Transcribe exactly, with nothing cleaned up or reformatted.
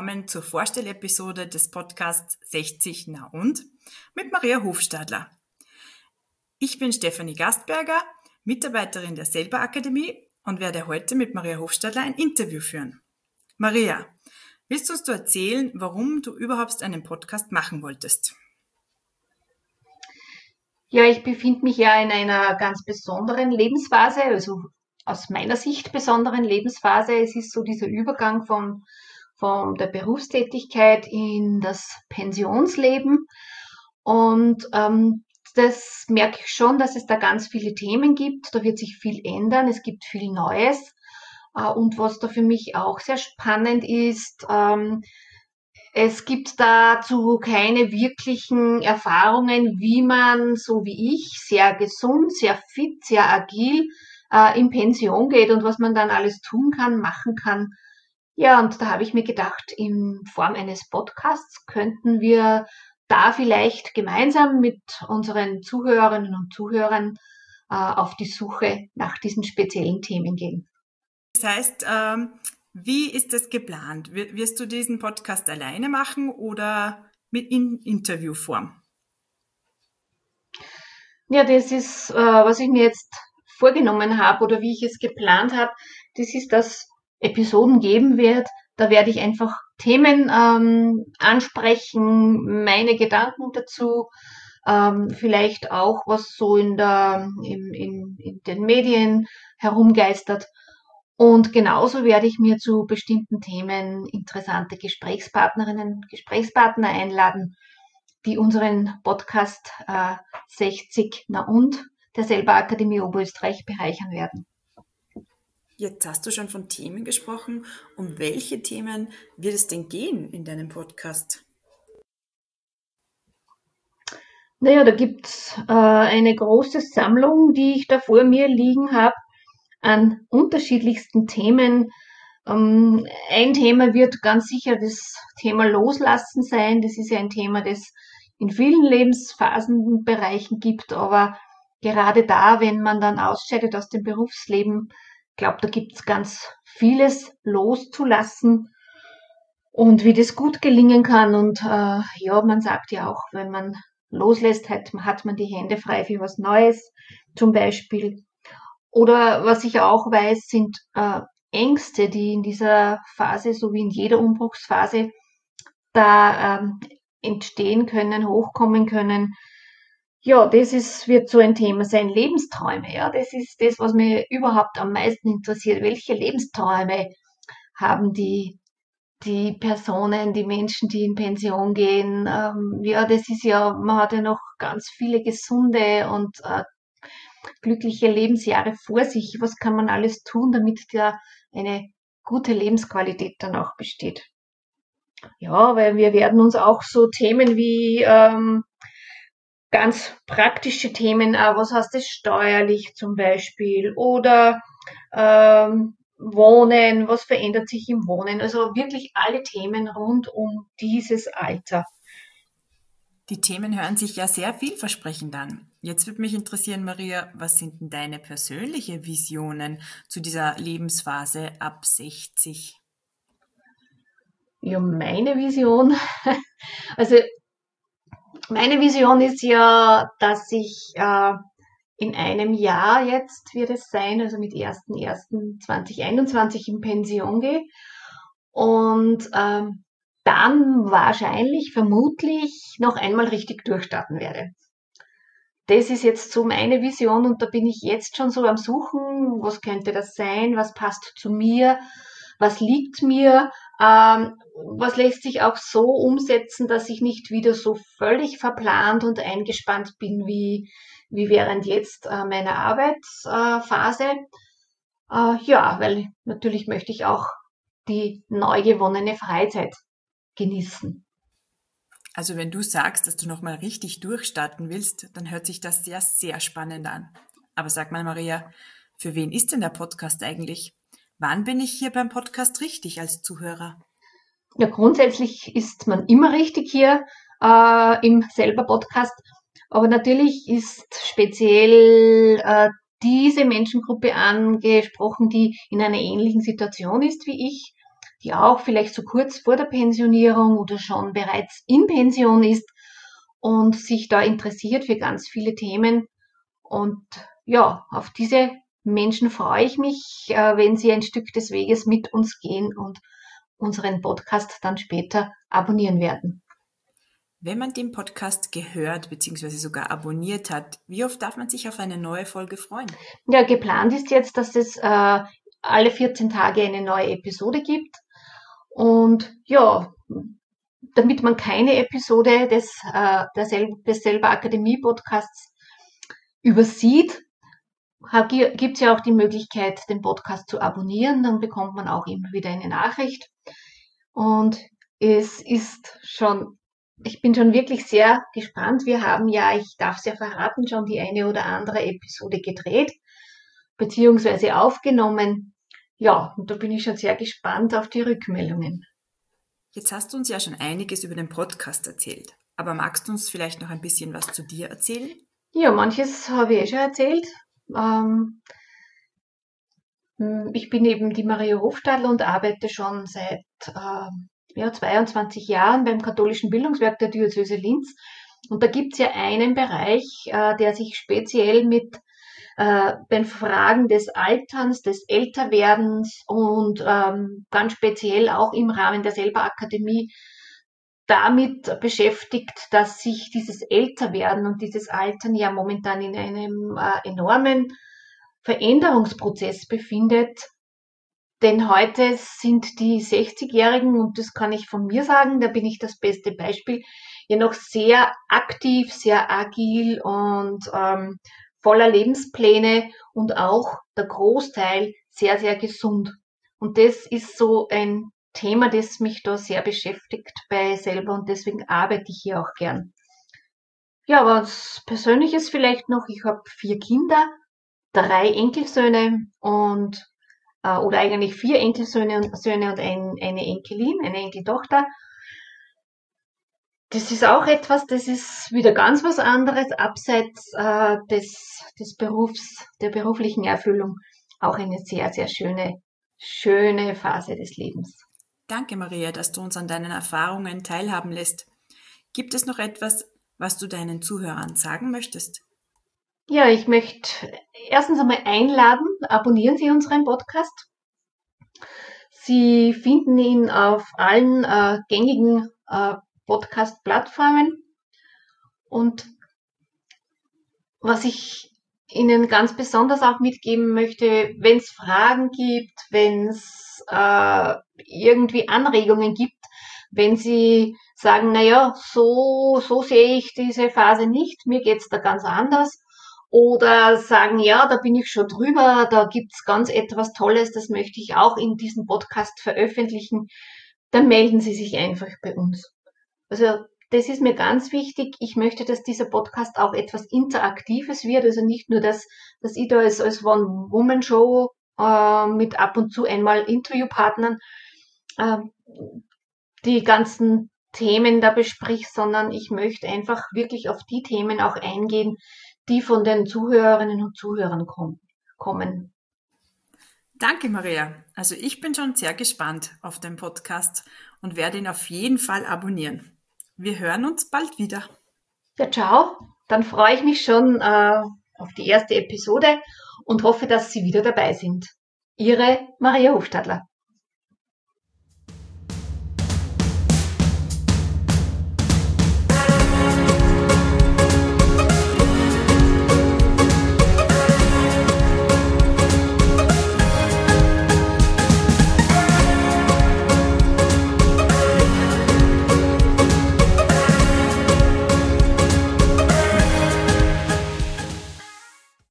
willkommen zur Vorstellepisode des Podcasts sechzig Na und mit Maria Hofstadler. Ich bin Stefanie Gastberger, Mitarbeiterin der Selber Akademie und werde heute mit Maria Hofstadler ein Interview führen. Maria, willst du uns erzählen, warum du überhaupt einen Podcast machen wolltest? Ja, ich befinde mich ja in einer ganz besonderen Lebensphase, also aus meiner Sicht besonderen Lebensphase. Es ist so dieser Übergang von, von der Berufstätigkeit in das Pensionsleben. Und ähm, das merke ich schon, dass es da ganz viele Themen gibt. Da wird sich viel ändern. Es gibt viel Neues. Äh, und was da für mich auch sehr spannend ist, ähm, es gibt dazu keine wirklichen Erfahrungen, wie man, so wie ich, sehr gesund, sehr fit, sehr agil äh, in Pension geht und was man dann alles tun kann, machen kann. Ja, und da habe ich mir gedacht, in Form eines Podcasts könnten wir da vielleicht gemeinsam mit unseren Zuhörerinnen und Zuhörern äh, auf die Suche nach diesen speziellen Themen gehen. Das heißt, ähm, wie ist das geplant? Wirst du diesen Podcast alleine machen oder mit in Interviewform? Ja, das ist, äh, was ich mir jetzt vorgenommen habe oder wie ich es geplant habe, das ist, dass Episoden geben wird. Da werde ich einfach Themen ähm, ansprechen, meine Gedanken dazu, ähm, vielleicht auch, was so in, der, in, in, in den Medien herumgeistert. Und genauso werde ich mir zu bestimmten Themen interessante Gesprächspartnerinnen, Gesprächspartner einladen, die unseren Podcast äh, sechzig Na und der Selber Akademie Oberösterreich bereichern werden. Jetzt hast du schon von Themen gesprochen. Um welche Themen wird es denn gehen in deinem Podcast? Naja, da gibt's äh, eine große Sammlung, die ich da vor mir liegen habe, an unterschiedlichsten Themen. Ähm, ein Thema wird ganz sicher das Thema Loslassen sein. Das ist ja ein Thema, das in vielen Lebensphasenbereichen gibt, aber gerade da, wenn man dann ausscheidet aus dem Berufsleben, ich glaube, da gibt's ganz vieles loszulassen und wie das gut gelingen kann. Und äh, ja, man sagt ja auch, wenn man loslässt, hat, hat man die Hände frei für was Neues zum Beispiel. Oder was ich auch weiß, sind äh, Ängste, die in dieser Phase, so wie in jeder Umbruchsphase, da ähm, entstehen können, hochkommen können. Ja, das ist, wird so ein Thema sein. Lebensträume, ja, das ist das, was mich überhaupt am meisten interessiert. Welche Lebensträume haben die, die Personen, die Menschen, die in Pension gehen? Ähm, ja, das ist ja, man hat ja noch ganz viele gesunde und äh, glückliche Lebensjahre vor sich. Was kann man alles tun, damit da eine gute Lebensqualität dann auch besteht? Ja, weil wir werden uns auch so Themen wie ähm, ganz praktische Themen, äh, was heißt das steuerlich zum Beispiel oder ähm, Wohnen, was verändert sich im Wohnen? Also wirklich alle Themen rund um dieses Alter. Die Themen hören sich ja sehr vielversprechend an. Jetzt würde mich interessieren, Maria, was sind denn deine persönlichen Visionen zu dieser Lebensphase ab sechzig? Ja, meine Vision, also meine Vision ist ja, dass ich äh, in einem Jahr jetzt wird es sein, also mit ersten ersten zweitausendeinundzwanzig in Pension gehe und ähm, dann wahrscheinlich, vermutlich noch einmal richtig durchstarten werde. Das ist jetzt so meine Vision und da bin ich jetzt schon so am Suchen, was könnte das sein, was passt zu mir, was liegt mir, ähm, was lässt sich auch so umsetzen, dass ich nicht wieder so völlig verplant und eingespannt bin wie, wie während jetzt äh, meiner Arbeitsphase. Äh, ja, weil natürlich möchte ich auch die neu gewonnene Freizeit genießen. Also wenn du sagst, dass du nochmal richtig durchstarten willst, dann hört sich das sehr, sehr spannend an. Aber sag mal, Maria, für wen ist denn der Podcast eigentlich? Wann bin ich hier beim Podcast richtig als Zuhörer? Ja, grundsätzlich ist man immer richtig hier äh, im selber Podcast, aber natürlich ist speziell äh, diese Menschengruppe angesprochen, die in einer ähnlichen Situation ist wie ich, die auch vielleicht so kurz vor der Pensionierung oder schon bereits in Pension ist und sich da interessiert für ganz viele Themen. Und ja, auf diese Menschen freue ich mich, äh, wenn sie ein Stück des Weges mit uns gehen und unseren Podcast dann später abonnieren werden. Wenn man den Podcast gehört bzw. sogar abonniert hat, wie oft darf man sich auf eine neue Folge freuen? Ja, geplant ist jetzt, dass es äh, alle vierzehn Tage eine neue Episode gibt. Und ja, damit man keine Episode des, äh, des Selber Akademie Podcasts übersieht, gibt es ja auch die Möglichkeit, den Podcast zu abonnieren. Dann bekommt man auch immer wieder eine Nachricht. Und es ist schon, ich bin schon wirklich sehr gespannt. Wir haben ja, ich darf es ja verraten, schon die eine oder andere Episode gedreht beziehungsweise aufgenommen. Ja, und da bin ich schon sehr gespannt auf die Rückmeldungen. Jetzt hast du uns ja schon einiges über den Podcast erzählt, aber magst du uns vielleicht noch ein bisschen was zu dir erzählen? Ja, manches habe ich eh schon erzählt. Ähm, ich bin eben die Maria Hofstadler und arbeite schon seit äh, ja, zweiundzwanzig Jahren beim katholischen Bildungswerk der Diözese Linz. Und da gibt es ja einen Bereich, äh, der sich speziell mit äh, den Fragen des Alterns, des Älterwerdens und ähm, ganz speziell auch im Rahmen der Selber-Akademie damit beschäftigt, dass sich dieses Älterwerden und dieses Altern ja momentan in einem äh, enormen Veränderungsprozess befindet. Denn heute sind die sechzigjährigen, und das kann ich von mir sagen, da bin ich das beste Beispiel, ja noch sehr aktiv, sehr agil und ähm, voller Lebenspläne und auch der Großteil sehr, sehr gesund. Und das ist so ein Thema, das mich da sehr beschäftigt bei selber und deswegen arbeite ich hier auch gern. Ja, was Persönliches vielleicht noch, ich habe vier Kinder, drei Enkelsöhne und äh, oder eigentlich vier Enkelsöhne und, Söhne und ein, eine Enkelin, eine Enkeltochter. Das ist auch etwas, das ist wieder ganz was anderes, abseits äh, des, des Berufs, der beruflichen Erfüllung. Auch eine sehr, sehr schöne, schöne Phase des Lebens. Danke, Maria, dass du uns an deinen Erfahrungen teilhaben lässt. Gibt es noch etwas, was du deinen Zuhörern sagen möchtest? Ja, ich möchte erstens einmal einladen, abonnieren Sie unseren Podcast. Sie finden ihn auf allen äh, gängigen äh, Podcast-Plattformen. Und was ich Ihnen ganz besonders auch mitgeben möchte, wenn es Fragen gibt, wenn es äh, irgendwie Anregungen gibt, wenn Sie sagen, naja, so, so sehe ich diese Phase nicht, mir geht's da ganz anders. Oder sagen, ja, da bin ich schon drüber, da gibt's ganz etwas Tolles, das möchte ich auch in diesem Podcast veröffentlichen, dann melden Sie sich einfach bei uns. Also das ist mir ganz wichtig. Ich möchte, dass dieser Podcast auch etwas Interaktives wird. Also nicht nur, dass, dass ich da als, als One-Woman-Show äh, mit ab und zu einmal Interviewpartnern äh, die ganzen Themen da besprich, sondern ich möchte einfach wirklich auf die Themen auch eingehen, die von den Zuhörerinnen und Zuhörern kom- kommen. Danke, Maria. Also ich bin schon sehr gespannt auf den Podcast und werde ihn auf jeden Fall abonnieren. Wir hören uns bald wieder. Ja, ciao. Dann freue ich mich schon äh, auf die erste Episode und hoffe, dass Sie wieder dabei sind. Ihre Maria Hofstadler.